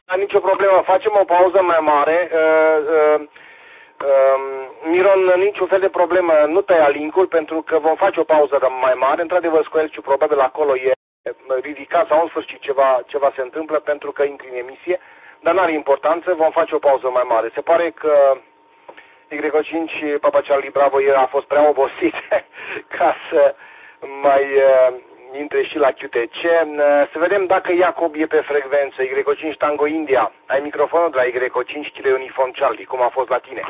Nicio problemă, facem o pauză mai mare. Miron, niciun fel de problemă, nu tăia link-ul pentru că vom face o pauză mai mare. Într-adevăr, Scoelciu probabil acolo e ridicat sau în sfârșit ceva se întâmplă pentru că intri în emisie, dar n-are importanță, vom face o pauză mai mare. Se pare că Y5 Papa Charlie Bravo a fost prea obosit ca să mai intre și la QTC. Să vedem dacă Iacob e pe frecvență. Y5 Tango India. Ai microfonul de la Y5 Kilo Uniform Charlie. Cum a fost la tine?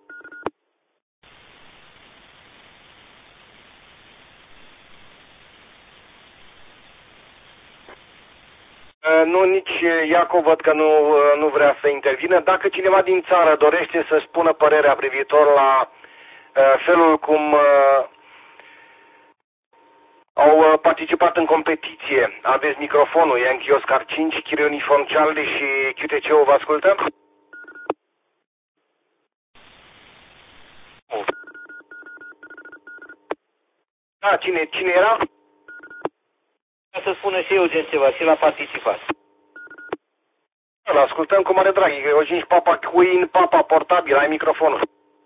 Nu, nici Iacob văd că nu vrea să intervină. Dacă cineva din țară dorește să spună părerea privitor la felul cum au participat în competiție, aveți microfonul, e în Chioscar 5, Kilo Uniform Charlie și QTC-ul vă ascultă? Da, cine era? Să spună și eu gen ceva, și la participat. Îl ascultăm cu mare drag. Y5 Papa Queen, Papa Portabil, ai microfonul.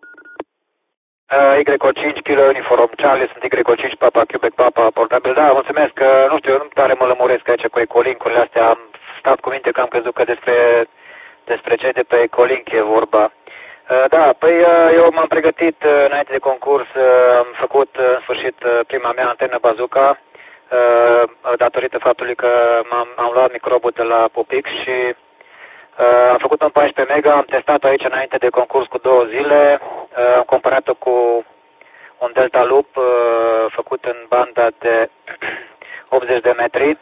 Y5 Kilo Uniform Charlie, sunt Y5 Papa Quebec Papa Portabil. Da, mulțumesc că, nu știu, nu tare mă lămuresc aici cu ecolink-urile astea. Am stat cu minte că am crezut că despre cei de pe ecolink e vorba. Da, păi eu m-am pregătit înainte de concurs, am făcut în sfârșit prima mea antenă bazooka, datorită faptului că am luat microbul de la Pupic și am făcut un 14 mega, am testat-o aici înainte de concurs cu 2 zile, am comparat-o cu un Delta Loop făcut în banda de 80 de metri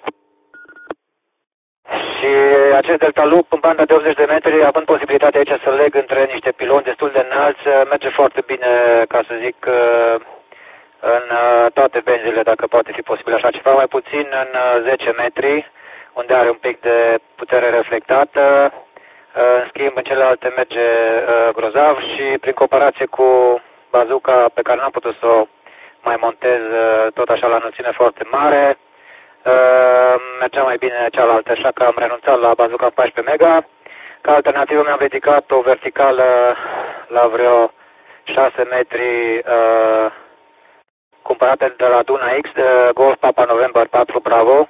și acest Delta Loop în banda de 80 de metri, având posibilitatea aici să leg între niște piloni destul de înalți, merge foarte bine, ca să zic, în toate benzile, dacă poate fi posibil așa ceva, mai puțin în 10 metri, unde are un pic de putere reflectată. În schimb, în celelalte merge grozav și prin comparație cu bazooka pe care n-am putut să o mai montez tot așa la înălțime foarte mare, mergea mai bine cealaltă, așa că am renunțat la bazooka 14 mega. Ca alternativă mi-am ridicat o verticală la vreo 6 metri cumpărate de la Duna X, de Golf Papa November 4 Bravo.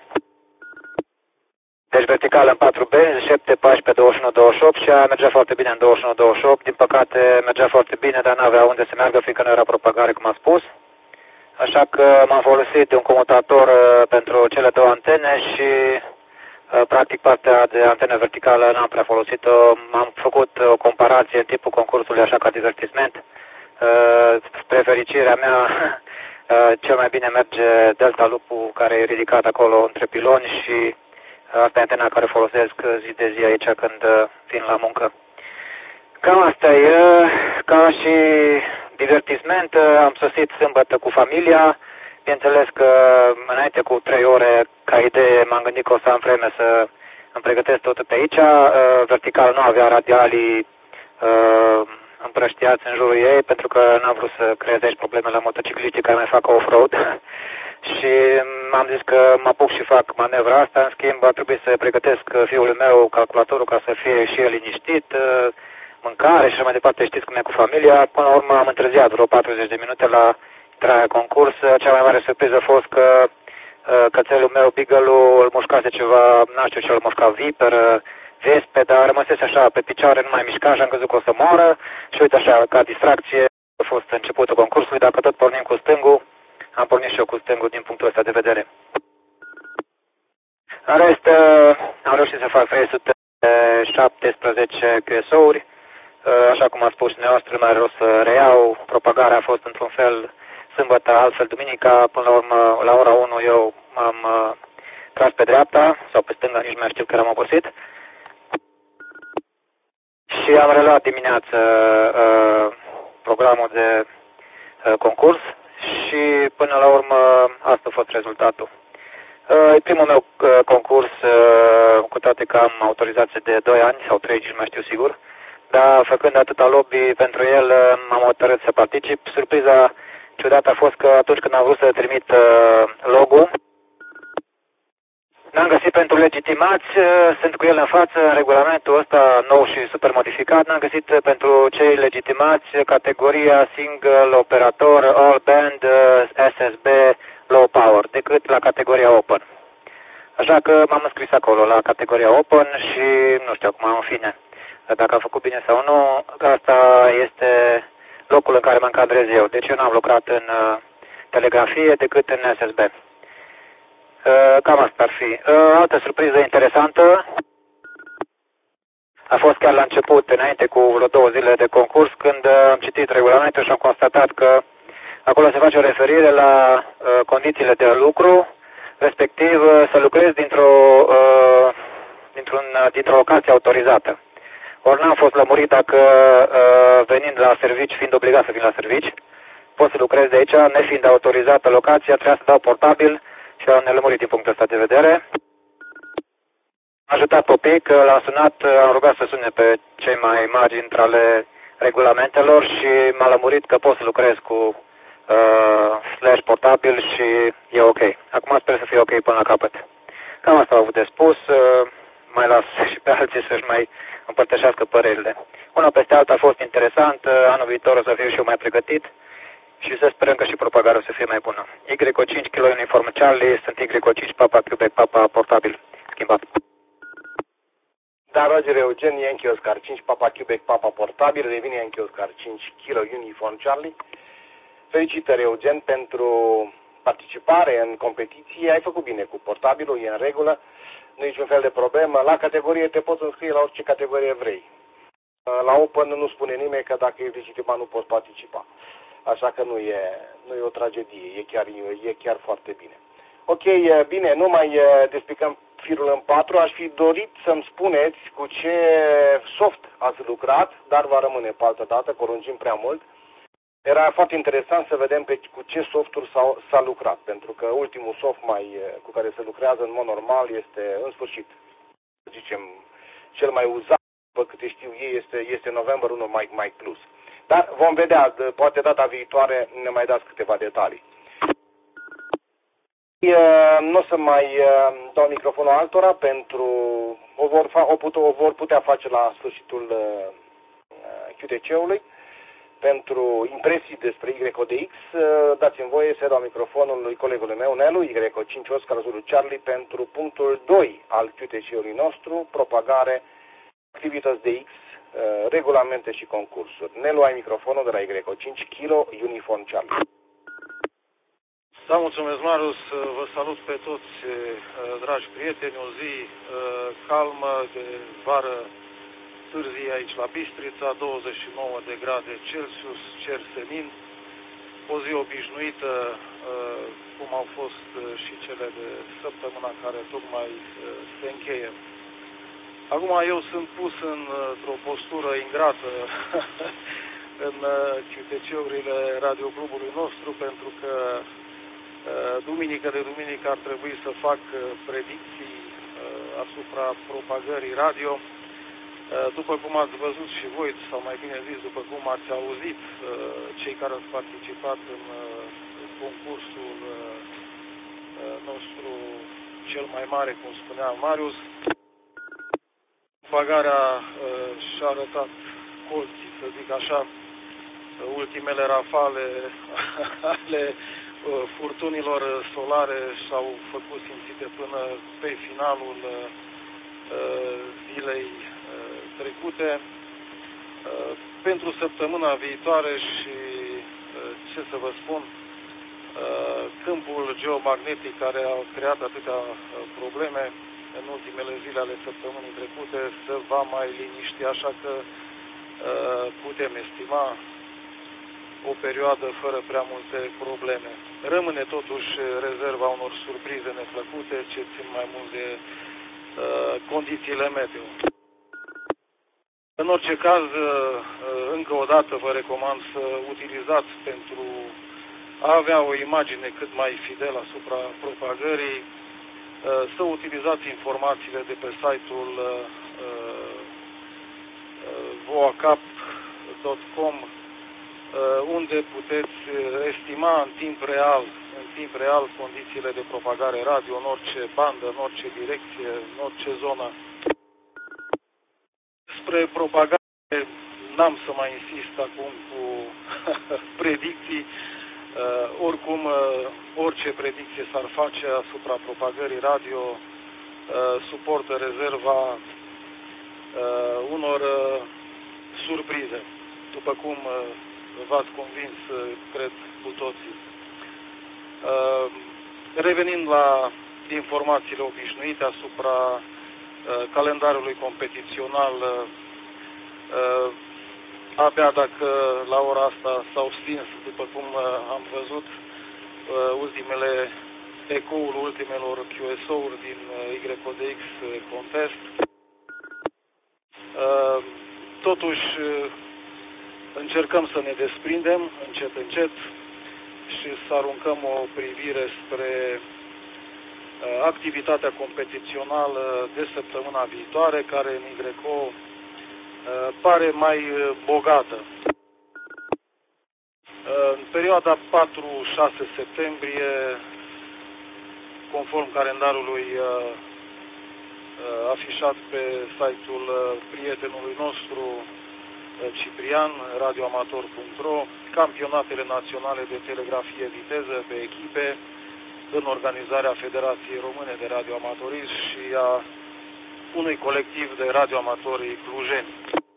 Deci verticală în 4 benzi, 7, 14, 21, 28 și aia mergea foarte bine în 21, 28. Din păcate mergea foarte bine, dar n-avea unde să meargă, fiindcă nu era propagare, cum am spus. Așa că m-am folosit de un comutator pentru cele două antene și practic partea de antenă verticală n-am prea folosit-o. Am făcut o comparație în timpul concursului așa ca divertisment. Spre fericirea mea, cel mai bine merge Delta Loop-ul care e ridicat acolo între piloni și asta e antena care folosesc zi de zi aici când vin la muncă. Cam asta e, ca și divertisment, am sosit sâmbătă cu familia. Bineînțeles că înainte cu 3 ore, ca idee, m-am gândit că o să am vreme să îmi pregătesc totul pe aici. Vertical nu avea radialii împrăștiați în jurul ei, pentru că n-am vrut să creez aici probleme la motocicliștii care mai fac off-road. Și am zis că mă apuc și fac manevra asta. În schimb, ar trebui să pregătesc fiul meu calculatorul ca să fie și el liniștit, mâncare și așa mai departe, știți cum e cu familia. Până la urmă am întârziat vreo 40 de minute la intrarea în concurs. Cea mai mare surpriză a fost că cățelul meu, Beagle-ul, îl mușcase ceva, n știu ce îl mușca, viper, vespe, dar rămăsese așa pe picioare, nu mai mișca și am crezut că o să moară. Și uite așa, ca distracție, a fost începutul concursului. Dacă tot pornim cu stângul, am pornit și eu cu stângul din punctul ăsta de vedere. În rest, am reușit să fac 317 QSO-uri. Așa cum a spus dumneavoastră, mai rost să reiau. Propagarea a fost într-un fel sâmbătă, altfel duminica. Până la urmă, la ora 1, eu m-am tras pe dreapta sau pe stânga, nici nu mai știu că eram obosit. Și am reluat dimineață programul de concurs și până la urmă asta a fost rezultatul. E primul meu concurs, cu toate că am autorizație de 2 ani sau 3, nici nu mai știu sigur, dar făcând atâta lobby pentru el, m-am hotărât să particip. Surpriza ciudată a fost că atunci când am vrut să trimit logo, N-am găsit pentru legitimați, sunt cu el în față, regulamentul ăsta nou și super modificat, n-am găsit pentru cei legitimați categoria single operator, all band, SSB, low power, decât la categoria open. Așa că m-am înscris acolo la categoria open și nu știu acum, în fine, dacă am făcut bine sau nu, asta este locul în care mă încadrez eu. Deci eu n-am lucrat în telegrafie decât în SSB. Cam asta ar fi. Altă surpriză interesantă a fost chiar la început, înainte cu vreo 2 zile de concurs, când am citit regulamentul și am constatat că acolo se face o referire la condițiile de lucru, respectiv să lucrezi dintr-o locație autorizată. Ori n-am fost lămurit dacă venind la servici, fiind obligat să vin la servici, pot să lucrez de aici, nefiind autorizată locația, trebuia să dau portabil și am nelămurit din punctul ăsta de vedere. Am ajutat un pic, l-am sunat, am rugat să sune pe cei mai mari dintre ale regulamentelor și m-a lămurit că pot să lucrez cu slash portabil și e ok. Acum sper să fie ok până la capăt. Cam asta au avut de spus, mai las și pe alții să-și mai împărtășească părerile. Una peste alta a fost interesant, anul viitor o să fiu și eu mai pregătit și să sperăm că și propagarea o să fie mai bună. Y5 kilo uniform Charlie, sunt Y5 Papa Quebec Papa portabil, schimbat. Da, Roger Eugen, Yankee Oscar 5 Papa Quebec Papa portabil, revine Yankee Oscar 5 kilo uniform Charlie. Felicitări, Eugen, pentru participare în competiție. Ai făcut bine cu portabilul, e în regulă, nu e niciun fel de problemă. La categorie te poți înscrie la orice categorie vrei. La Open nu spune nimeni că dacă ești legitimat nu poți participa. Așa că nu e o tragedie, e chiar foarte bine. Ok, bine, nu mai despicăm firul în 4. Aș fi dorit să-mi spuneți cu ce soft ați lucrat, dar va rămâne pe altă dată, că o lungim prea mult. Era foarte interesant să vedem cu ce softuri s-a lucrat, pentru că ultimul soft cu care se lucrează în mod normal este, în sfârșit, să zicem, cel mai uzat, după câte știu ei, este November 1 Mic Plus. Dar vom vedea, poate data viitoare ne mai dați câteva detalii. Nu o să mai dau microfonul altora, pentru o vor putea face la sfârșitul QTC-ului. Pentru impresii despre YODX, dați-mi voie să dau microfonul lui colegului meu, Nelu, Y5 Oscar Zulu Charlie, pentru punctul 2 al QTC-ului nostru, propagare, activități de X, regulamente și concursuri. Nelu, ai microfonul de la Y5 Kilo Uniform Charlie. Da, mulțumesc, Marius. Vă salut pe toți, dragi prieteni. O zi calmă de vară târzii aici la Bistrița, 29 de grade Celsius, cer senin. O zi obișnuită, cum au fost și cele de săptămâna care tocmai se încheie. Acum eu sunt pus într-o postură ingrată în QTC-urile radioclubului nostru, pentru că duminică de duminică ar trebui să fac predicții asupra propagării radio. După cum ați văzut și voi, sau mai bine zis, după cum ați auzit cei care ați participat în concursul nostru cel mai mare, cum spunea Marius, propagarea și-a arătat colții, să zic așa, ultimele rafale ale furtunilor solare s-au făcut simțite până pe finalul zilei trecute. Pentru săptămâna viitoare și ce să vă spun, câmpul geomagnetic care a creat atâtea probleme în ultimele zile ale săptămânii trecute se va mai liniști, așa că putem estima o perioadă fără prea multe probleme. Rămâne totuși rezerva unor surprize neplăcute, ce țin mai mult de condițiile meteo. În orice caz, încă o dată vă recomand să utilizați, pentru a avea o imagine cât mai fidelă asupra propagării, să utilizați informațiile de pe site-ul voacap.com, unde puteți estima în timp real în timp real condițiile de propagare radio în orice bandă, în orice direcție, în orice zonă. Spre propagare n-am să mai insist acum cu predicții. Oricum, orice predicție s-ar face asupra propagării radio suportă rezerva unor surprize, după cum v-ați convins, cred, cu toții. Revenind la informațiile obișnuite asupra calendarului competițional, abia dacă la ora asta s-au stins, după cum am văzut, ultimele ecoul ultimelor QSO-uri din YDX Contest. Totuși, încercăm să ne desprindem încet, încet și să aruncăm o privire spre activitatea competițională de săptămâna viitoare, care în YCO pare mai bogată. În perioada 4-6 septembrie, conform calendarului afișat pe site-ul prietenului nostru Ciprian, radioamator.ro, campionatele naționale de telegrafie viteză pe echipe în organizarea Federației Române de Radioamatorism și a unui colectiv de radioamatori clujeni.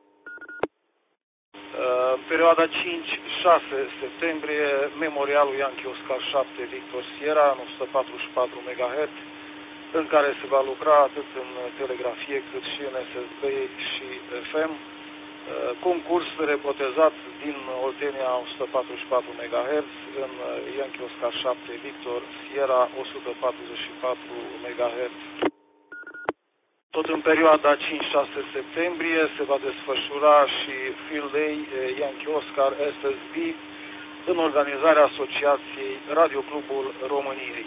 În perioada 5-6 septembrie, memorialul Yankee Oscar 7 Victor Sierra în 144 MHz, în care se va lucra atât în telegrafie cât și în SSB și FM, concurs rebotezat din Oltenia 144 MHz în Yankee Oscar 7 Victor Sierra 144 MHz. Tot în perioada 5-6 septembrie se va desfășura și Field Day Yankee Oscar SSB în organizarea Asociației Radioclubul României.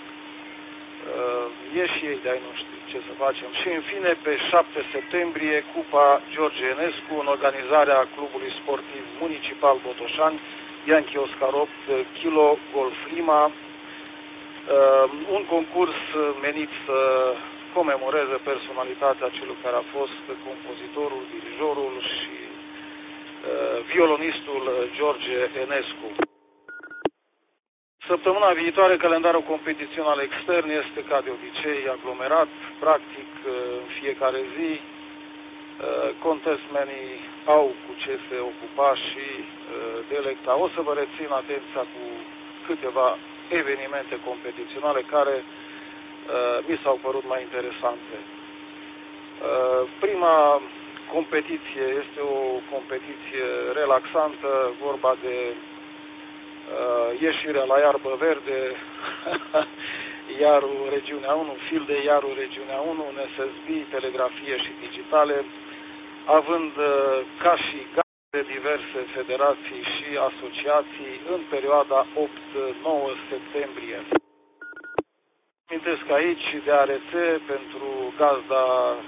E și ei de-ai nu știu ce să facem. Și în fine, pe 7 septembrie, Cupa George Enescu în organizarea Clubului Sportiv Municipal Botoșani, Yankee Oscar 8 Kilo Golf Lima, un concurs menit să comemoreze personalitatea celui care a fost compozitorul, dirijorul și violonistul George Enescu. Săptămâna viitoare, calendarul competițional extern este, ca de obicei, aglomerat, practic, în fiecare zi. Contestmenii au cu ce se ocupa și delecta. O să vă rețin atenția cu câteva evenimente competiționale care mi s-au părut mai interesante. Prima competiție este o competiție relaxantă, vorba de ieșirea la iarbă verde, Iarul Regiunea 1, Field de Iarul Regiunea 1, în SSB, telegrafie și digitale, având ca și gaze diverse federații și asociații în perioada 8-9 septembrie. Amintesc aici de ARC pentru gazda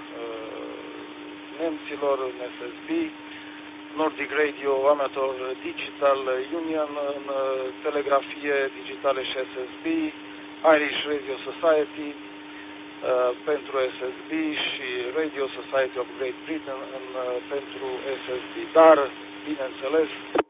nemților în SSB, Nordic Radio Amateur Digital Union în telegrafie digitale și SSB, Irish Radio Society pentru SSB și Radio Society of Great Britain pentru SSB. Dar, bineînțeles,